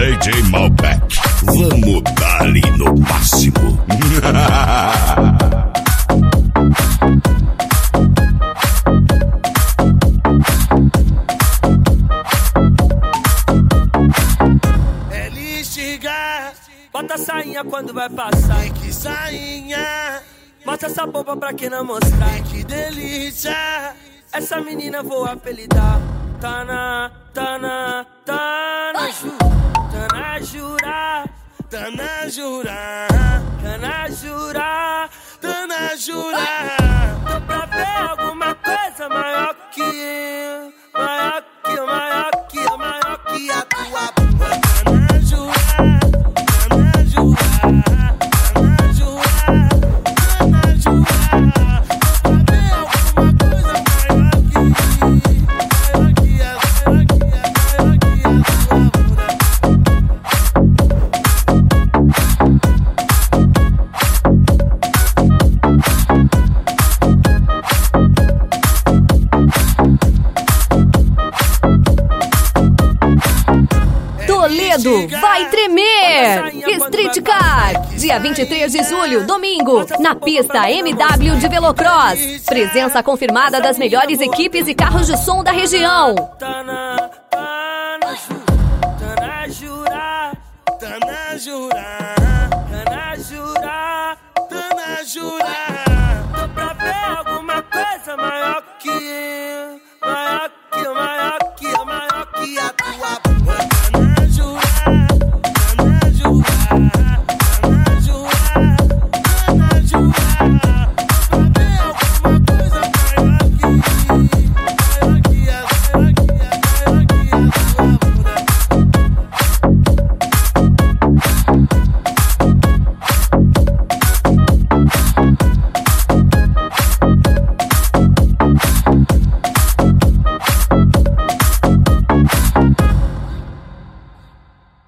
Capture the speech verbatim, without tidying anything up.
D J Malbec, vamos dar-lhe no máximo. Ele chega, bota a sainha quando vai passar. Que sainha, mostra essa boba pra quem não mostrar. Que delícia, essa menina vou apelidar. Tana, Tana, Tana, Ju, Tana Jura, Tana Jura, Tana Jura, Tana Jura. Tô pra ver alguma coisa maior que eu, maior que eu, maior que eu, maior que a tua bunda. Tana Jura, Tana Jura, Tana Jura, Tana Jura. Tô pra ver alguma coisa maior que eu. Toledo vai tremer! Street Car, dia vinte e três de julho, domingo, na pista M W de Velocross. Presença confirmada das melhores equipes e carros de som da região.